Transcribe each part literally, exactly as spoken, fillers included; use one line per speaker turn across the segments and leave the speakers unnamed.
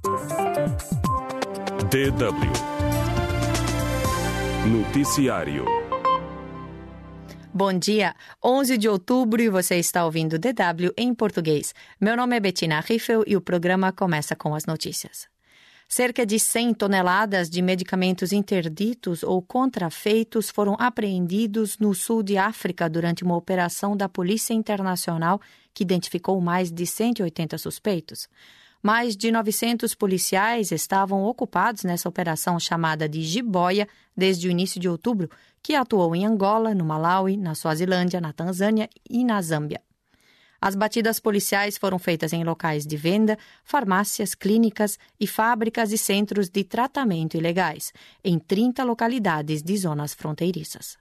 D W Noticiário.
Bom dia, onze de outubro e você está ouvindo D W em português. Meu nome é Bettina Riffel e o programa começa com as notícias. Cerca de cem toneladas de medicamentos interditos ou contrafeitos foram apreendidos no sul de África durante uma operação da Polícia Internacional que identificou mais de cento e oitenta suspeitos. Mais de novecentos policiais estavam ocupados nessa operação chamada de Jiboia desde o início de outubro, que atuou em Angola, no Malawi, na Suazilândia, na Tanzânia e na Zâmbia. As batidas policiais foram feitas em locais de venda, farmácias, clínicas e fábricas e centros de tratamento ilegais, em trinta localidades de zonas fronteiriças.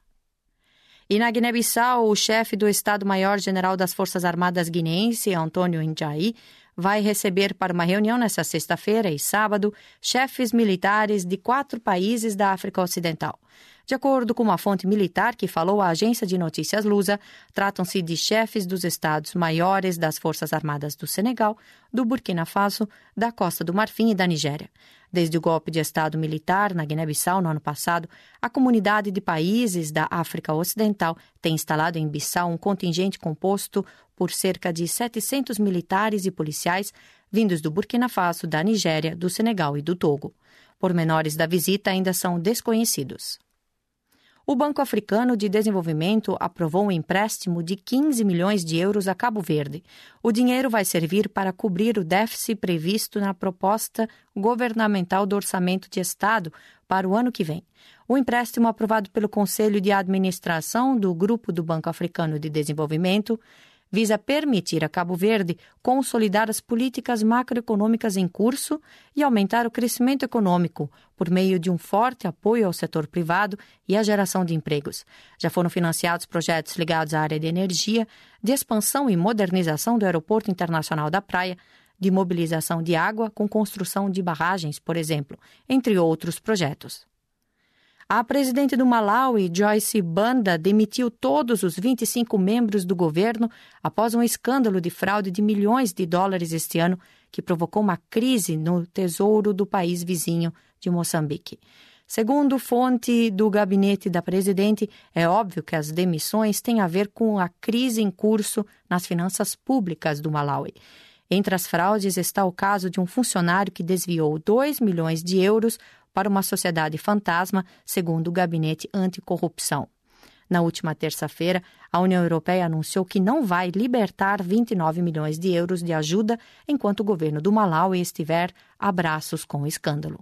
E na Guiné-Bissau, o chefe do Estado-Maior-General das Forças Armadas guineense, Antônio Njai, vai receber para uma reunião nesta sexta-feira e sábado chefes militares de quatro países da África Ocidental. De acordo com uma fonte militar que falou à agência de notícias Lusa, tratam-se de chefes dos estados-maiores das Forças Armadas do Senegal, do Burkina Faso, da Costa do Marfim e da Nigéria. Desde o golpe de Estado militar na Guiné-Bissau no ano passado, a comunidade de países da África Ocidental tem instalado em Bissau um contingente composto por cerca de setecentos militares e policiais vindos do Burkina Faso, da Nigéria, do Senegal e do Togo. Pormenores da visita ainda são desconhecidos. O Banco Africano de Desenvolvimento aprovou um empréstimo de quinze milhões de euros a Cabo Verde. O dinheiro vai servir para cobrir o déficit previsto na proposta governamental do Orçamento de Estado para o ano que vem. O empréstimo aprovado pelo Conselho de Administração do Grupo do Banco Africano de Desenvolvimento visa permitir a Cabo Verde consolidar as políticas macroeconômicas em curso e aumentar o crescimento econômico por meio de um forte apoio ao setor privado e à geração de empregos. Já foram financiados projetos ligados à área de energia, de expansão e modernização do Aeroporto Internacional da Praia, de mobilização de água com construção de barragens, por exemplo, entre outros projetos. A presidente do Malawi, Joyce Banda, demitiu todos os vinte e cinco membros do governo após um escândalo de fraude de milhões de dólares este ano, que provocou uma crise no tesouro do país vizinho de Moçambique. Segundo fonte do gabinete da presidente, é óbvio que as demissões têm a ver com a crise em curso nas finanças públicas do Malawi. Entre as fraudes está o caso de um funcionário que desviou dois milhões de euros para uma sociedade fantasma, segundo o Gabinete Anticorrupção. Na última terça-feira, a União Europeia anunciou que não vai libertar vinte e nove milhões de euros de ajuda enquanto o governo do Malawi estiver a braços com o escândalo.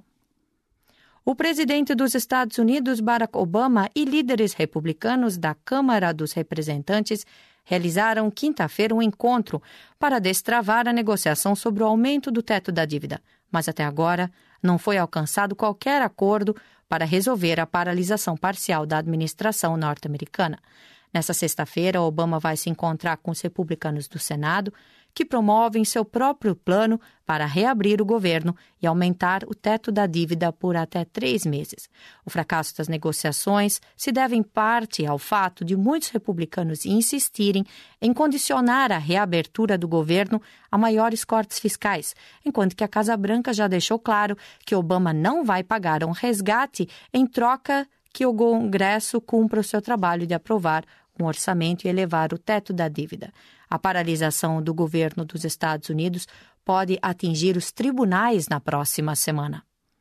O presidente dos Estados Unidos, Barack Obama, e líderes republicanos da Câmara dos Representantes realizaram quinta-feira um encontro para destravar a negociação sobre o aumento do teto da dívida, mas até agora não foi alcançado qualquer acordo para resolver a paralisação parcial da administração norte-americana. Nesta sexta-feira, Obama vai se encontrar com os republicanos do Senado, que promovem seu próprio plano para reabrir o governo e aumentar o teto da dívida por até três meses. O fracasso das negociações se deve em parte ao fato de muitos republicanos insistirem em condicionar a reabertura do governo a maiores cortes fiscais, enquanto que a Casa Branca já deixou claro que Obama não vai pagar um resgate em troca que o Congresso cumpra o seu trabalho de aprovar um orçamento e elevar o teto da dívida. A paralisação do governo dos Estados Unidos pode atingir os tribunais na próxima semana.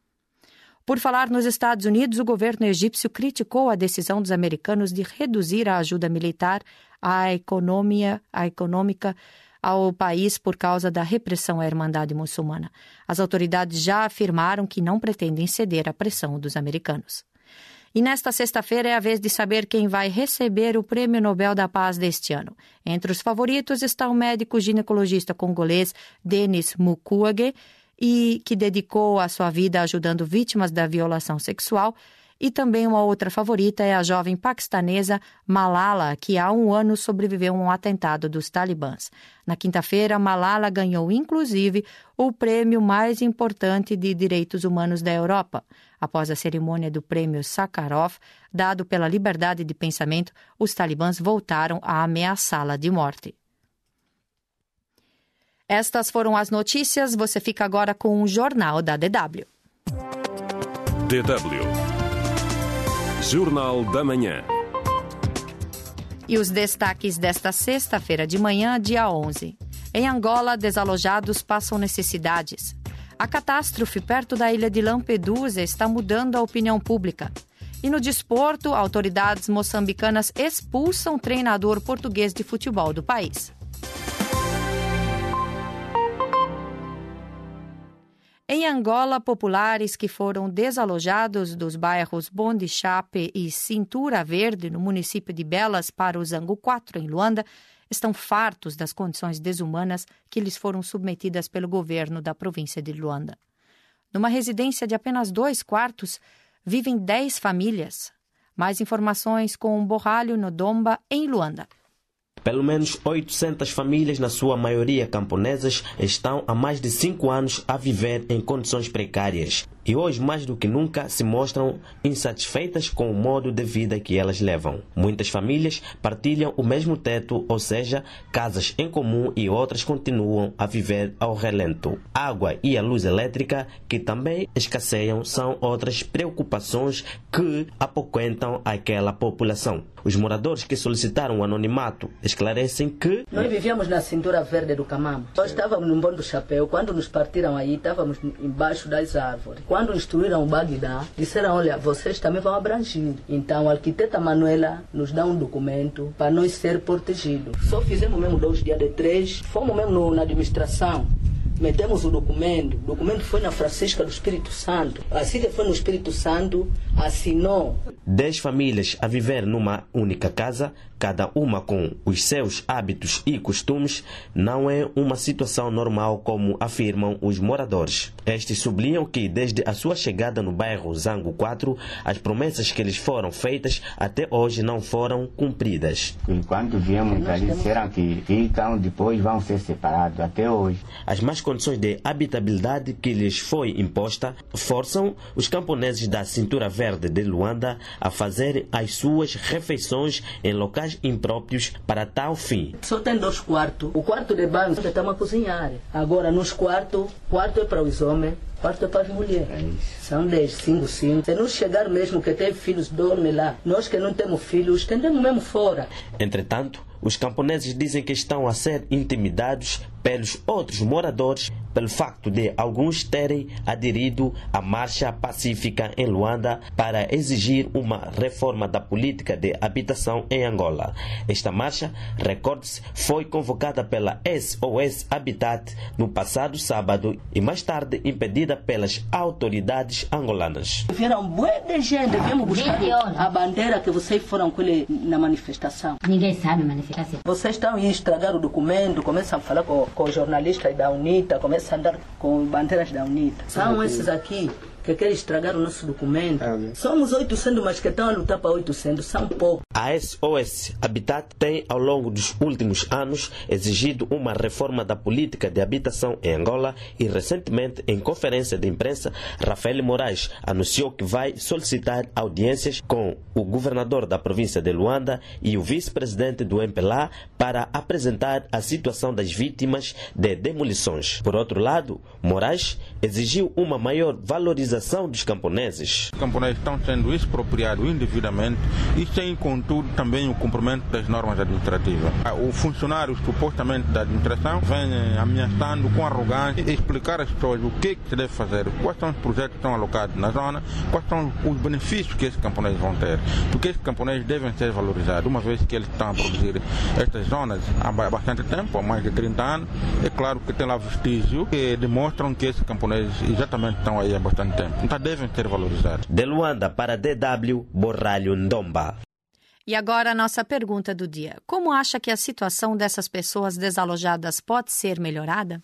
Por falar nos Estados Unidos, o governo egípcio criticou a decisão dos americanos de reduzir a ajuda militar à economia, à econômica ao país por causa da repressão à Irmandade Muçulmana. As autoridades já afirmaram que não pretendem ceder à pressão dos americanos. E nesta sexta-feira é a vez de saber quem vai receber o Prêmio Nobel da Paz deste ano. Entre os favoritos está o médico ginecologista congolês Denis Mukwege, e que dedicou a sua vida ajudando vítimas da violação sexual, e também uma outra favorita é a jovem paquistanesa Malala, que há um ano sobreviveu a um atentado dos talibãs. Na quinta-feira, Malala ganhou, inclusive, o prêmio mais importante de direitos humanos da Europa. Após a cerimônia do prêmio Sakharov, dado pela liberdade de pensamento, os talibãs voltaram a ameaçá-la de morte. Estas foram as notícias. Você fica agora com o Jornal da D W.
D W. Jornal da Manhã.
E os destaques desta sexta-feira de manhã, dia onze. Em Angola, desalojados passam necessidades. A catástrofe perto da ilha de Lampedusa está mudando a opinião pública. E no desporto, autoridades moçambicanas expulsam o treinador português de futebol do país. Em Angola, populares que foram desalojados dos bairros Bonde Chape e Cintura Verde, no município de Belas, para o Zango quatro, em Luanda, estão fartos das condições desumanas que lhes foram submetidas pelo governo da província de Luanda. Numa residência de apenas dois quartos, vivem dez famílias. Mais informações com o Borralho Ndomba, em Luanda.
Pelo menos oitocentas famílias, na sua maioria camponesas, estão há mais de cinco anos a viver em condições precárias. E hoje, mais do que nunca, se mostram insatisfeitas com o modo de vida que elas levam. Muitas famílias partilham o mesmo teto, ou seja, casas em comum, e outras continuam a viver ao relento. Água e a luz elétrica, que também escasseiam, são outras preocupações que apoquentam aquela população. Os moradores que solicitaram o anonimato esclarecem que...
Nós vivíamos na cintura verde do Camamo. Nós estávamos no Bom do Chapéu. Quando nos partiram aí, estávamos embaixo das árvores. Quando instruíram o Bagdá, disseram, olha, vocês também vão abranger. Então, a arquiteta Manuela nos dá um documento para nós ser protegidos. Só fizemos mesmo dois dias de três, fomos mesmo no, na administração. Metemos o documento, o documento foi na Francisca do Espírito Santo. Assim que foi no Espírito Santo, assinou.
Dez famílias a viver numa única casa, cada uma com os seus hábitos e costumes, não é uma situação normal, como afirmam os moradores. Estes sublinham que, desde a sua chegada no bairro Zango quatro, as promessas que lhes foram feitas até hoje não foram cumpridas.
Enquanto viemos ali, disseram que ficam, depois vão ser separados, até hoje.
As más condições de habitabilidade que lhes foi imposta forçam os camponeses da Cintura Verde de Luanda a fazer as suas refeições em locais impróprios para tal fim.
Só tem dois quartos. O quarto de banho estamos a cozinhar. Agora, nos quartos, quarto é para os homens, quarto é para as mulheres. É São dez, cinco, cinco. Se não chegar mesmo que tem filhos, dorme lá. Nós que não temos filhos, estendemos mesmo fora.
Entretanto, os camponeses dizem que estão a ser intimidados pelos outros moradores pelo facto de alguns terem aderido à marcha pacífica em Luanda para exigir uma reforma da política de habitação em Angola. Esta marcha, recorde-se, foi convocada pela S O S Habitat no passado sábado e mais tarde impedida pelas autoridades angolanas.
Vieram bué de gente, viemos buscar a bandeira que vocês foram com ele na manifestação.
Ninguém sabe manifestação.
Vocês estão a estragar o documento, começam a falar com, com os jornalistas da UNITA, começam a andar com bandeiras da UNITA. São esses aqui que querem estragar o nosso documento. Somos oitocentos, mas que estão a lutar para oitocentos, são poucos.
A S O S Habitat tem, ao longo dos últimos anos, exigido uma reforma da política de habitação em Angola e, recentemente, em conferência de imprensa, Rafael Moraes anunciou que vai solicitar audiências com o governador da província de Luanda e o vice-presidente do M P L A para apresentar a situação das vítimas de demolições. Por outro lado, Moraes exigiu uma maior valorização dos camponeses.
Os camponeses estão sendo expropriados indevidamente e sem, contudo, também o cumprimento das normas administrativas. Os funcionários, supostamente da administração, vêm ameaçando com arrogância e explicar às pessoas o que, que se deve fazer, quais são os projetos que estão alocados na zona, quais são os benefícios que esses camponeses vão ter, porque esses camponeses devem ser valorizados, uma vez que eles estão a produzir estas zonas há bastante tempo, há mais de trinta anos. É claro que tem lá vestígios que demonstram que esses camponeses exatamente estão aí há bastante tempo. Então devem ser valorizados.
De Luanda para D W, Borralho Ndomba.
E agora a nossa pergunta do dia. Como acha que a situação dessas pessoas desalojadas pode ser melhorada?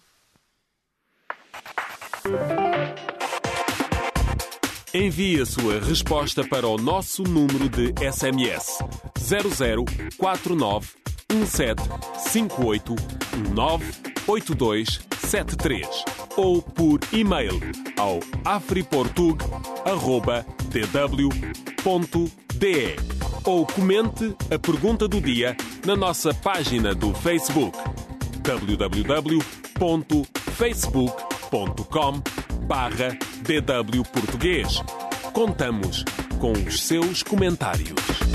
Envie a sua resposta para o nosso número de S M S zero zero quatro nove um sete cinco oito um nove oito dois sete três ou por e-mail ao afriportug arroba d w ponto d e ou comente a pergunta do dia na nossa página do Facebook w w w ponto facebook ponto com barra D W Português. Contamos com os seus comentários.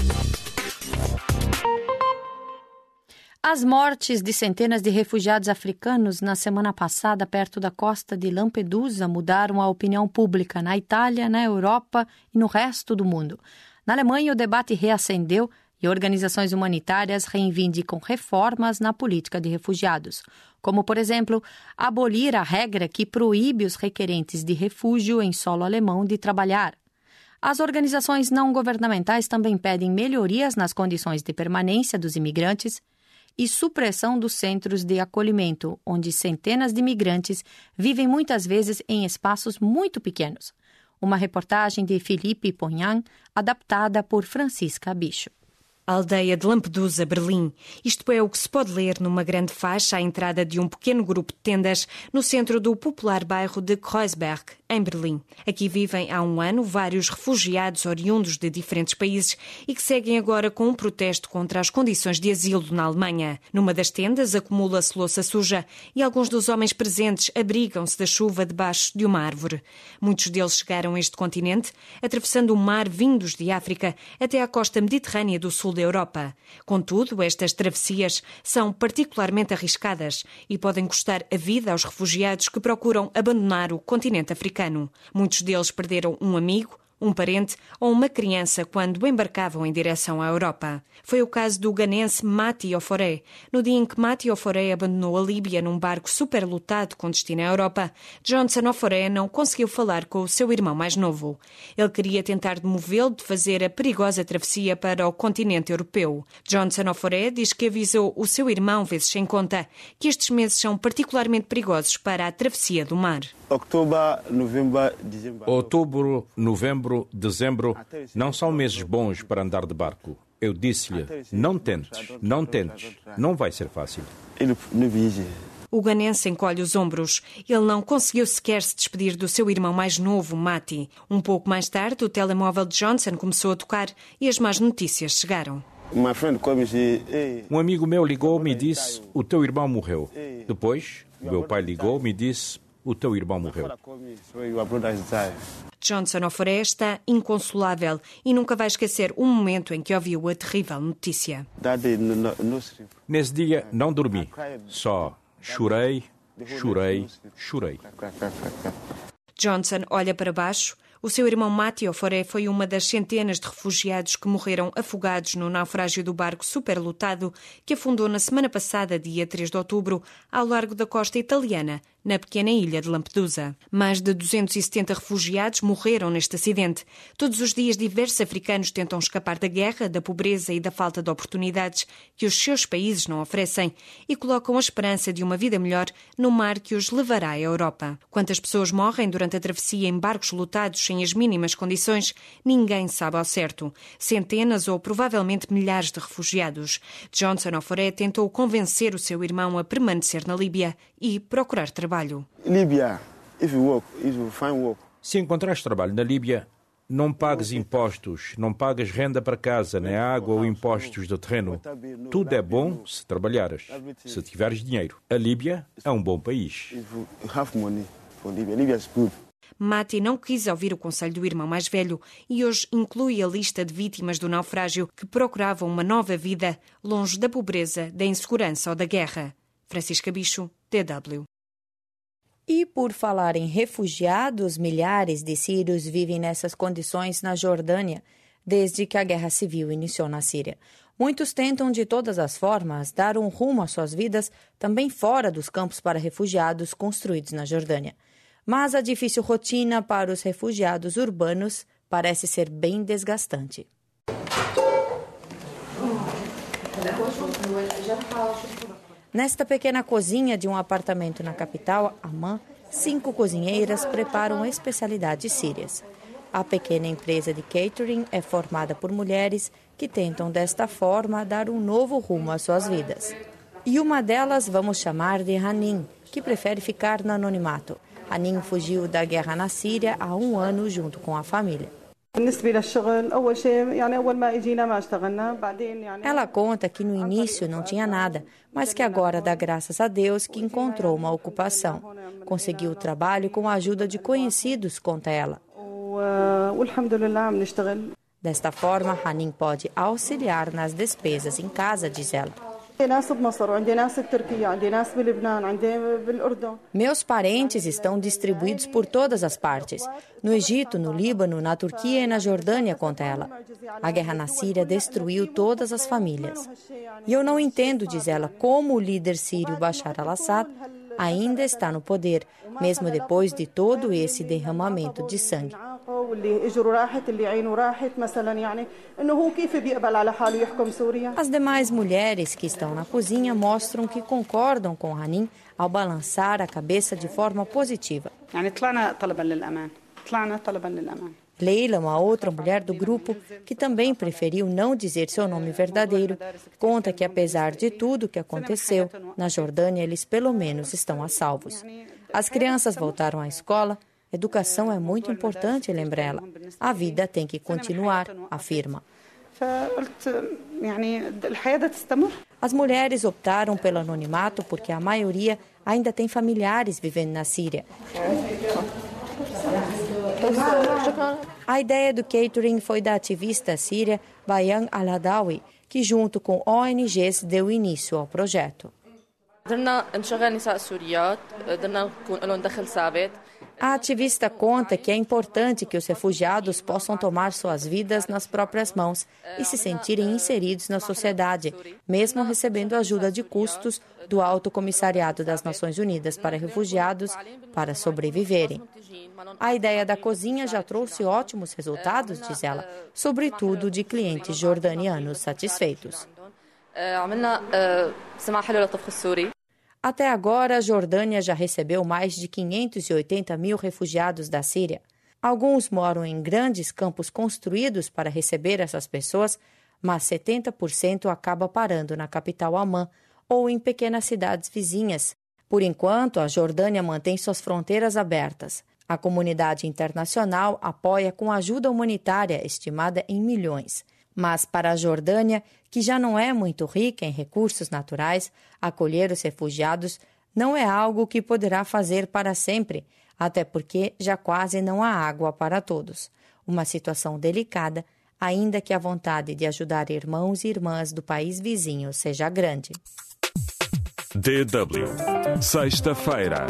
As mortes de centenas de refugiados africanos na semana passada perto da costa de Lampedusa mudaram a opinião pública na Itália, na Europa e no resto do mundo. Na Alemanha, o debate reacendeu e organizações humanitárias reivindicam reformas na política de refugiados, como, por exemplo, abolir a regra que proíbe os requerentes de refúgio em solo alemão de trabalhar. As organizações não governamentais também pedem melhorias nas condições de permanência dos imigrantes e supressão dos centros de acolhimento, onde centenas de imigrantes vivem muitas vezes em espaços muito pequenos. Uma reportagem de Felipe Ponhan, adaptada por Francisca Bicho.
A aldeia de Lampedusa, Berlim. Isto é o que se pode ler numa grande faixa à entrada de um pequeno grupo de tendas no centro do popular bairro de Kreuzberg, em Berlim. Aqui vivem há um ano vários refugiados oriundos de diferentes países e que seguem agora com um protesto contra as condições de asilo na Alemanha. Numa das tendas acumula-se louça suja e alguns dos homens presentes abrigam-se da chuva debaixo de uma árvore. Muitos deles chegaram a este continente atravessando o mar vindos de África até à costa mediterrânea do sul da Europa. Contudo, estas travessias são particularmente arriscadas e podem custar a vida aos refugiados que procuram abandonar o continente africano. Muitos deles perderam um amigo, um parente ou uma criança quando embarcavam em direção à Europa. Foi o caso do ganense Mati Oforé. No dia em que Mati Oforé abandonou a Líbia num barco superlotado com destino à Europa, Johnson Oforé não conseguiu falar com o seu irmão mais novo. Ele queria tentar demovê-lo de fazer a perigosa travessia para o continente europeu. Johnson Oforé diz que avisou o seu irmão vezes sem conta que estes meses são particularmente perigosos para a travessia do mar.
Outubro, novembro, dezembro não são meses bons para andar de barco. Eu disse-lhe, não tentes, não tentes, não vai ser fácil.
O ganense encolhe os ombros. Ele não conseguiu sequer se despedir do seu irmão mais novo, Mati. Um pouco mais tarde, o telemóvel de Johnson começou a tocar e as más notícias chegaram.
Um amigo meu ligou-me e disse, o teu irmão morreu. Depois, o meu pai ligou-me e disse, o teu irmão morreu.
Johnson Oforé está inconsolável e nunca vai esquecer o momento em que ouviu a terrível notícia.
Nesse dia não dormi, só chorei, chorei, chorei.
Johnson olha para baixo. O seu irmão Mati Oforé foi uma das centenas de refugiados que morreram afogados no naufrágio do barco superlotado que afundou na semana passada, dia três de outubro, ao largo da costa italiana, na pequena ilha de Lampedusa. Mais de duzentos e setenta refugiados morreram neste acidente. Todos os dias, diversos africanos tentam escapar da guerra, da pobreza e da falta de oportunidades que os seus países não oferecem e colocam a esperança de uma vida melhor no mar que os levará à Europa. Quantas pessoas morrem durante a travessia em barcos lotados sem as mínimas condições, ninguém sabe ao certo. Centenas ou provavelmente milhares de refugiados. Johnson Oforé tentou convencer o seu irmão a permanecer na Líbia e procurar trabalho.
Líbia, if you work, if you find work. Se encontrares trabalho na Líbia, não pagues impostos, não pagas renda para casa, nem água ou impostos do terreno. Tudo é bom se trabalhares, se tiveres dinheiro. A Líbia é um bom país.
Mati não quis ouvir o conselho do irmão mais velho e hoje inclui a lista de vítimas do naufrágio que procuravam uma nova vida longe da pobreza, da insegurança ou da guerra. Francisca Bicho, D W.
E por falar em refugiados, milhares de sírios vivem nessas condições na Jordânia desde que a guerra civil iniciou na Síria. Muitos tentam de todas as formas dar um rumo às suas vidas também fora dos campos para refugiados construídos na Jordânia. Mas a difícil rotina para os refugiados urbanos parece ser bem desgastante. Nesta pequena cozinha de um apartamento na capital, Amman, cinco cozinheiras preparam especialidades sírias. A pequena empresa de catering é formada por mulheres que tentam desta forma dar um novo rumo às suas vidas. E uma delas vamos chamar de Hanin, que prefere ficar no anonimato. Hanin fugiu da guerra na Síria há um ano junto com a família. Ela conta que no início não tinha nada, mas que agora dá graças a Deus que encontrou uma ocupação. Conseguiu o trabalho com a ajuda de conhecidos, conta ela. Desta forma, Hanin pode auxiliar nas despesas em casa, diz ela. Meus parentes estão distribuídos por todas as partes. No Egito, no Líbano, na Turquia e na Jordânia, conta ela. A guerra na Síria destruiu todas as famílias. E eu não entendo, diz ela, como o líder sírio Bashar al-Assad ainda está no poder, mesmo depois de todo esse derramamento de sangue. As demais mulheres que estão na cozinha mostram que concordam com Hanin ao balançar a cabeça de forma positiva. Leila, uma outra mulher do grupo, que também preferiu não dizer seu nome verdadeiro, conta que apesar de tudo que aconteceu, na Jordânia eles pelo menos estão a salvos. As crianças voltaram à escola. Educação é muito importante, lembra ela. A vida tem que continuar, afirma. As mulheres optaram pelo anonimato porque a maioria ainda tem familiares vivendo na Síria. A ideia do catering foi da ativista síria Bayan al-Hadawi, que junto com O N Gs deu início ao projeto. A ativista conta que é importante que os refugiados possam tomar suas vidas nas próprias mãos e se sentirem inseridos na sociedade, mesmo recebendo ajuda de custos do Alto Comissariado das Nações Unidas para Refugiados para sobreviverem. A ideia da cozinha já trouxe ótimos resultados, diz ela, sobretudo de clientes jordanianos satisfeitos. Até agora, a Jordânia já recebeu mais de quinhentos e oitenta mil refugiados da Síria. Alguns moram em grandes campos construídos para receber essas pessoas, mas setenta por cento acaba parando na capital Amman ou em pequenas cidades vizinhas. Por enquanto, a Jordânia mantém suas fronteiras abertas. A comunidade internacional apoia com ajuda humanitária estimada em milhões. Mas para a Jordânia, que já não é muito rica em recursos naturais, acolher os refugiados não é algo que poderá fazer para sempre, até porque já quase não há água para todos. Uma situação delicada, ainda que a vontade de ajudar irmãos e irmãs do país vizinho seja grande.
D W, sexta-feira.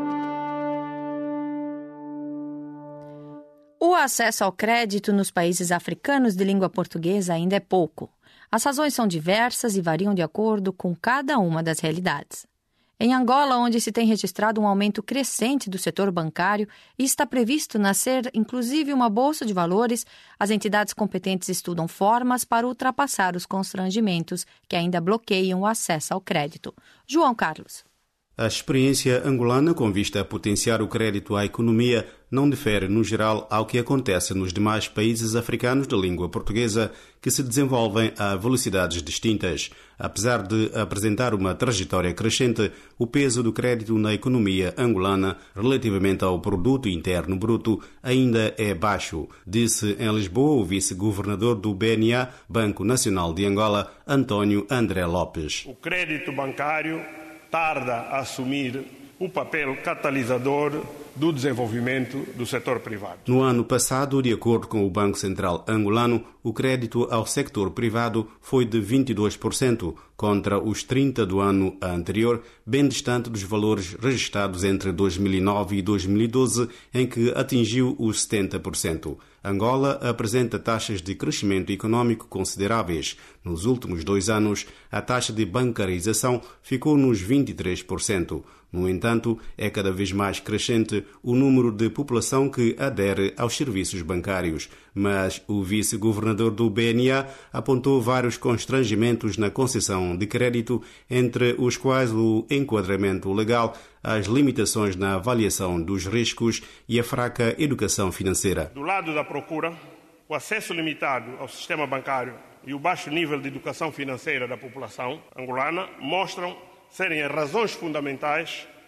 O acesso ao crédito nos países africanos de língua portuguesa ainda é pouco. As razões são diversas e variam de acordo com cada uma das realidades. Em Angola, onde se tem registrado um aumento crescente do setor bancário e está previsto nascer, inclusive, uma bolsa de valores, as entidades competentes estudam formas para ultrapassar os constrangimentos que ainda bloqueiam o acesso ao crédito. João Carlos.
A experiência angolana com vista a potenciar o crédito à economia não difere, no geral, ao que acontece nos demais países africanos de língua portuguesa que se desenvolvem a velocidades distintas. Apesar de apresentar uma trajetória crescente, o peso do crédito na economia angolana relativamente ao produto interno bruto ainda é baixo, disse em Lisboa o vice-governador do B N A, Banco Nacional de Angola, António André Lopes.
O crédito bancário tarda a assumir o papel catalisador do desenvolvimento do setor privado.
No ano passado, de acordo com o Banco Central angolano, o crédito ao setor privado foi de vinte e dois por cento, contra os trinta por cento do ano anterior, bem distante dos valores registrados entre dois mil e nove e dois mil e doze, em que atingiu os setenta por cento. Angola apresenta taxas de crescimento econômico consideráveis. Nos últimos dois anos, a taxa de bancarização ficou nos vinte e três por cento. No entanto, é cada vez mais crescente o número de população que adere aos serviços bancários. Mas o vice-governador do B N A apontou vários constrangimentos na concessão de crédito, entre os quais o enquadramento legal, as limitações na avaliação dos riscos e a fraca educação financeira.
Do lado da procura, o acesso limitado ao sistema bancário e o baixo nível de educação financeira da população angolana mostram serem as razões fundamentais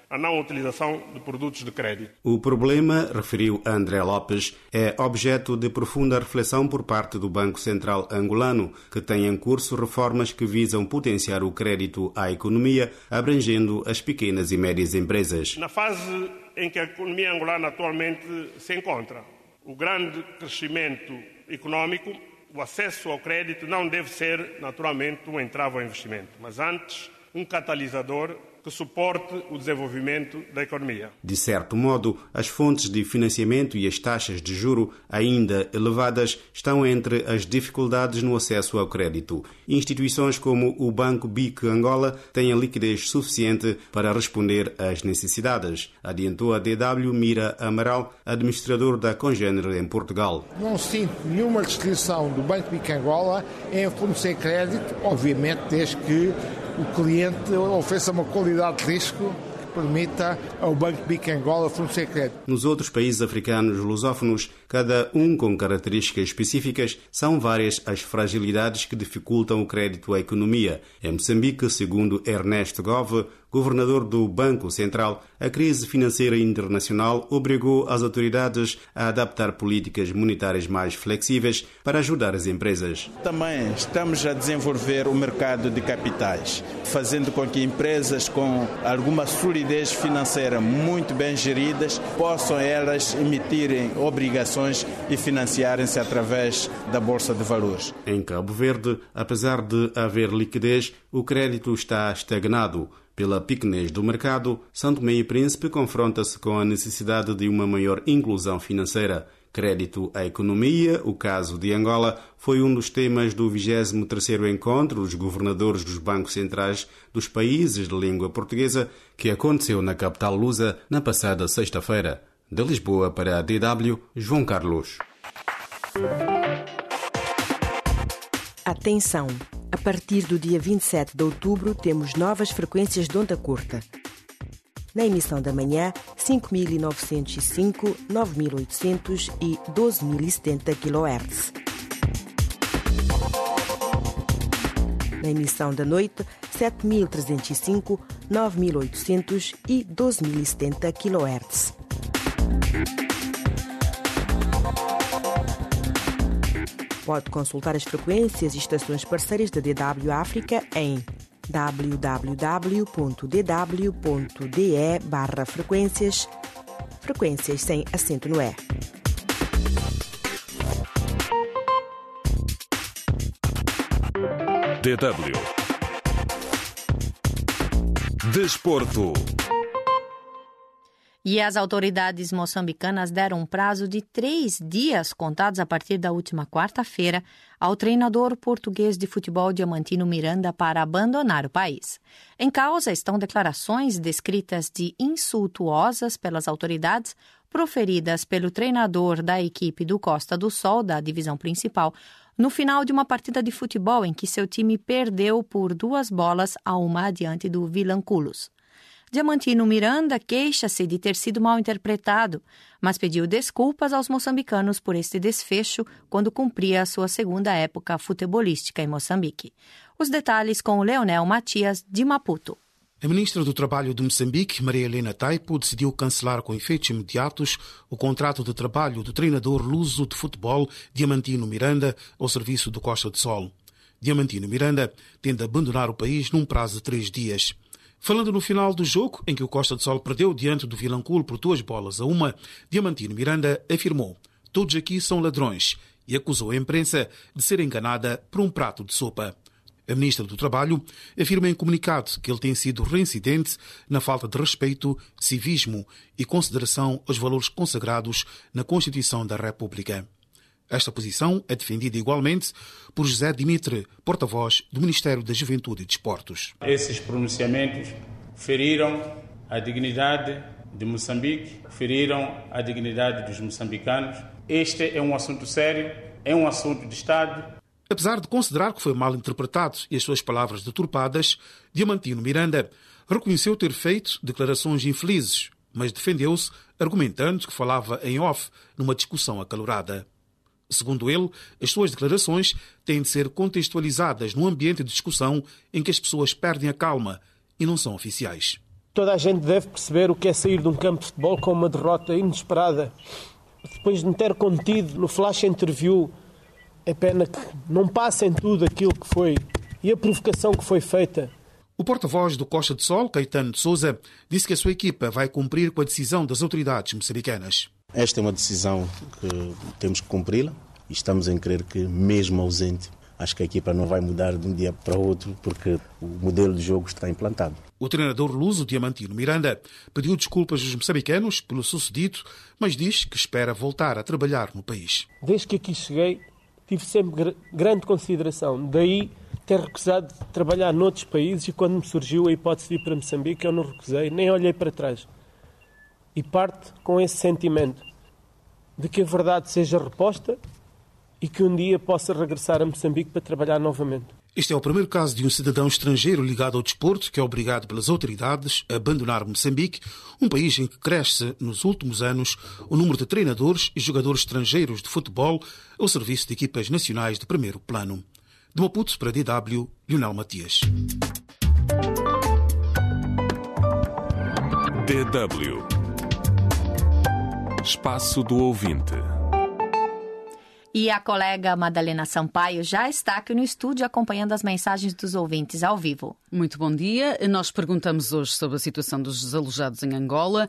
a não utilização de produtos de crédito.
O problema, referiu André Lopes, é objeto de profunda reflexão por parte do Banco Central angolano, que tem em curso reformas que visam potenciar o crédito à economia, abrangendo as pequenas e médias empresas.
Na fase em que a economia angolana atualmente se encontra, o grande crescimento econômico, o acesso ao crédito não deve ser, naturalmente, um entrave ao investimento, mas antes um catalisador que suporte o desenvolvimento da economia.
De certo modo, as fontes de financiamento e as taxas de juro ainda elevadas estão entre as dificuldades no acesso ao crédito. Instituições como o Banco B I C Angola têm a liquidez suficiente para responder às necessidades, adiantou a D W Mira Amaral, administrador da Congênere em Portugal.
Não sinto nenhuma restrição do Banco B I C Angola em fornecer crédito, obviamente desde que o cliente ofereça uma qualidade de risco que permita ao Banco B I C Angola fornecer crédito.
Nos outros países africanos lusófonos, cada um com características específicas, são várias as fragilidades que dificultam o crédito à economia. Em Moçambique, segundo Ernesto Gove, governador do Banco Central, a crise financeira internacional obrigou as autoridades a adaptar políticas monetárias mais flexíveis para ajudar as empresas.
Também estamos a desenvolver o mercado de capitais, fazendo com que empresas com alguma solidez financeira muito bem geridas possam elas emitirem obrigações e financiarem-se através da Bolsa de Valores.
Em Cabo Verde, apesar de haver liquidez, o crédito está estagnado. Pela pequenez do mercado, São Tomé e Príncipe confronta-se com a necessidade de uma maior inclusão financeira. Crédito à economia, o caso de Angola, foi um dos temas do vigésimo terceiro Encontro dos Governadores dos Bancos Centrais dos Países de Língua Portuguesa, que aconteceu na capital lusa na passada sexta-feira. De Lisboa para a D W, João Carlos.
Atenção! A partir do dia vinte e sete de outubro temos novas frequências de onda curta. Na emissão da manhã, cinco mil novecentos e cinco, nove mil e oitocentos e doze mil e setenta quilohertz. Na emissão da noite, sete mil trezentos e cinco, nove mil e oitocentos e doze mil e setenta quilohertz. Pode consultar as frequências e estações parceiras da D W África em w w w ponto d w ponto d e barra frequências, frequências sem acento no E.
D W Desporto.
E as autoridades moçambicanas deram um prazo de três dias, contados a partir da última quarta-feira, ao treinador português de futebol Diamantino Miranda para abandonar o país. Em causa estão declarações descritas de insultuosas pelas autoridades, proferidas pelo treinador da equipe do Costa do Sol, da divisão principal, no final de uma partida de futebol em que seu time perdeu por duas bolas a uma diante do Vilanculos. Diamantino Miranda queixa-se de ter sido mal interpretado, mas pediu desculpas aos moçambicanos por este desfecho quando cumpria a sua segunda época futebolística em Moçambique. Os detalhes com o Leonel Matias, de Maputo.
A ministra do Trabalho de Moçambique, Maria Helena Taipo, decidiu cancelar com efeitos imediatos o contrato de trabalho do treinador luso de futebol Diamantino Miranda ao serviço do Costa do Sol. Diamantino Miranda tem de abandonar o país num prazo de três dias. Falando no final do jogo, em que o Costa do Sol perdeu diante do Vilanculo por duas bolas a uma, Diamantino Miranda afirmou: "Todos aqui são ladrões", e acusou a imprensa de ser enganada por um prato de sopa. A ministra do Trabalho afirma em comunicado que ele tem sido reincidente na falta de respeito, civismo e consideração aos valores consagrados na Constituição da República. Esta posição é defendida igualmente por José Dimitri, porta-voz do Ministério da Juventude e Desportos.
Esses pronunciamentos feriram a dignidade de Moçambique, feriram a dignidade dos moçambicanos. Este é um assunto sério, é um assunto de Estado.
Apesar de considerar que foi mal interpretado e as suas palavras deturpadas, Diamantino Miranda reconheceu ter feito declarações infelizes, mas defendeu-se argumentando que falava em off numa discussão acalorada. Segundo ele, as suas declarações têm de ser contextualizadas num ambiente de discussão em que as pessoas perdem a calma e não são oficiais.
toda a gente deve perceber o que é sair de um campo de futebol com uma derrota inesperada. Depois de me ter contido no flash interview, é pena que não passem tudo aquilo que foi e a provocação que foi feita.
O porta-voz do Costa de Sol, Caetano de Sousa, disse que a sua equipa vai cumprir com a decisão das autoridades moçambicanas.
Esta é uma decisão que temos que cumpri-la e estamos em crer que, mesmo ausente, acho que a equipa não vai mudar de um dia para o outro porque o modelo de jogo está implantado.
O treinador luso Diamantino Miranda pediu desculpas aos moçambicanos pelo sucedido, mas diz que espera voltar a trabalhar no país.
Desde que aqui cheguei, tive sempre grande consideração. Daí ter recusado de trabalhar noutros países e quando me surgiu a hipótese de ir para Moçambique, eu não recusei, nem olhei para trás. E parte com esse sentimento de que a verdade seja reposta e que um dia possa regressar a Moçambique para trabalhar novamente.
Este é o primeiro caso de um cidadão estrangeiro ligado ao desporto que é obrigado pelas autoridades a abandonar Moçambique, um país em que cresce nos últimos anos o número de treinadores e jogadores estrangeiros de futebol ao serviço de equipas nacionais de primeiro plano. De Maputo para a D W, Lionel Matias.
D W Espaço do Ouvinte.
E a colega Madalena Sampaio já está aqui no estúdio acompanhando as mensagens dos ouvintes ao vivo.
Muito bom dia. Nós perguntamos hoje sobre a situação dos desalojados em Angola.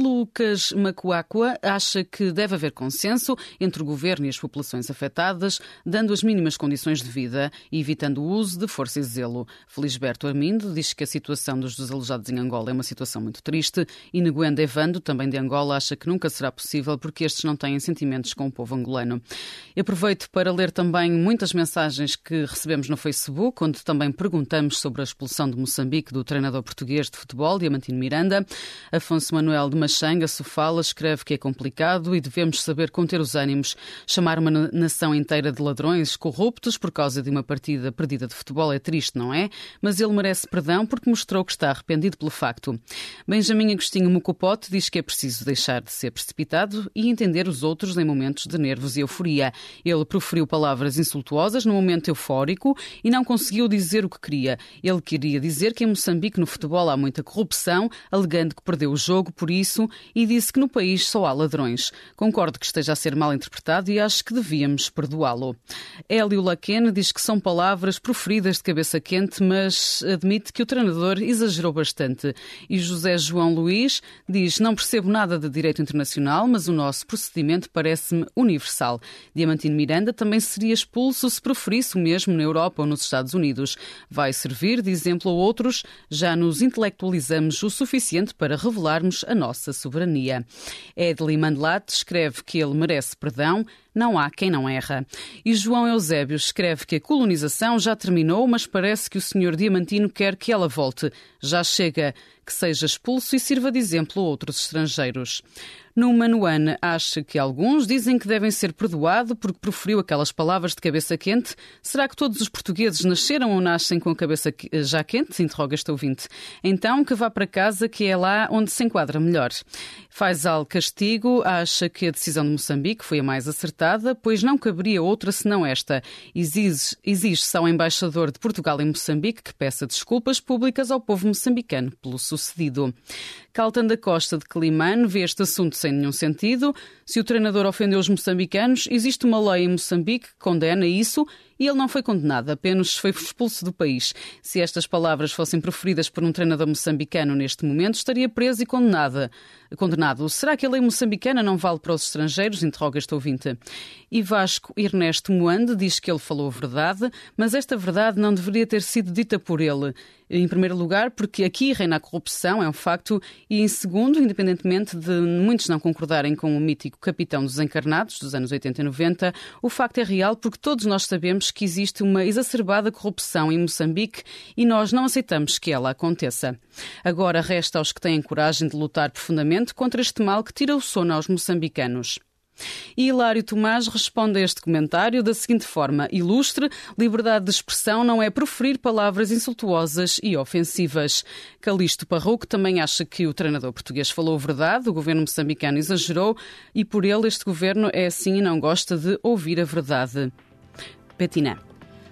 Lucas Macuacua acha que deve haver consenso entre o governo e as populações afetadas, dando as mínimas condições de vida e evitando o uso de força e zelo. Felisberto Armindo diz que a situação dos desalojados em Angola é uma situação muito triste e Neguenda Evando, também de Angola, acha que nunca será possível porque estes não têm sentimentos com o povo angolano. Aproveito para ler também muitas mensagens que recebemos no Facebook, onde também perguntamos sobre a expulsão de Moçambique do treinador português de futebol, Diamantino Miranda. Afonso Manuel de Machanga Sofala escreve que é complicado e devemos saber conter os ânimos. Chamar uma nação inteira de ladrões corruptos por causa de uma partida perdida de futebol é triste, não é? Mas ele merece perdão porque mostrou que está arrependido pelo facto. Benjamin Agostinho Mocopote diz que é preciso deixar de ser precipitado e entender os outros em momentos de nervos e euforia. Ele proferiu palavras insultuosas no momento eufórico e não conseguiu dizer o que queria. Ele queria dizer que em Moçambique no futebol há muita corrupção, alegando que perdeu o jogo por isso, e disse que no país só há ladrões. Concordo que esteja a ser mal interpretado e acho que devíamos perdoá-lo. Hélio Laquene diz que são palavras proferidas de cabeça quente, mas admite que o treinador exagerou bastante. E José João Luís diz: não percebo nada de direito internacional, mas o nosso procedimento parece-me universal. Diamantino Miranda também seria expulso se preferisse o mesmo na Europa ou nos Estados Unidos. Vai servir de exemplo a outros, já nos intelectualizamos o suficiente para revelarmos a nossa soberania. Edli Mandelate escreve que ele merece perdão, não há quem não erra. E João Eusébio escreve que a colonização já terminou, mas parece que o senhor Diamantino quer que ela volte. Já chega, que seja expulso e sirva de exemplo a outros estrangeiros. No Manuane acha que alguns dizem que devem ser perdoados porque proferiu aquelas palavras de cabeça quente. Será que todos os portugueses nasceram ou nascem com a cabeça já quente? Interroga este ouvinte. Então que vá para casa, que é lá onde se enquadra melhor. Faisal Castigo acha que a decisão de Moçambique foi a mais acertada, pois não caberia outra senão esta. Exige, exige-se ao embaixador de Portugal em Moçambique que peça desculpas públicas ao povo moçambicano pelo sucedido. Caltan da Costa de Climane vê este assunto sem nenhum sentido. Se o treinador ofendeu os moçambicanos, existe uma lei em Moçambique que condena isso e ele não foi condenado, apenas foi expulso do país. Se estas palavras fossem proferidas por um treinador moçambicano neste momento, estaria preso e condenado. condenado. Será que a lei moçambicana não vale para os estrangeiros? Interroga este ouvinte. E Vasco Ernesto Moande diz que ele falou a verdade, mas esta verdade não deveria ter sido dita por ele. Em primeiro lugar, porque aqui reina a corrupção, é um facto, e em segundo, independentemente de muitos não concordarem com o mítico capitão dos encarnados dos anos oitenta e noventa, o facto é real porque todos nós sabemos que existe uma exacerbada corrupção em Moçambique e nós não aceitamos que ela aconteça. Agora resta aos que têm coragem de lutar profundamente contra este mal que tira o sono aos moçambicanos. E Hilário Tomás responde a este comentário da seguinte forma: ilustre, liberdade de expressão não é proferir palavras insultuosas e ofensivas. Calixto Parruco também acha que o treinador português falou a verdade, o governo moçambicano exagerou e por ele este governo é assim e não gosta de ouvir a verdade. Betina.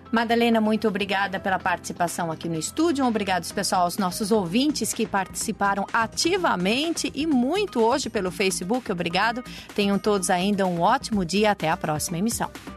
Madalena, muito obrigada pela participação aqui no estúdio. Obrigados, pessoal, aos nossos ouvintes que participaram ativamente e muito hoje pelo Facebook. Obrigado. Tenham todos ainda um ótimo dia. Até a próxima emissão.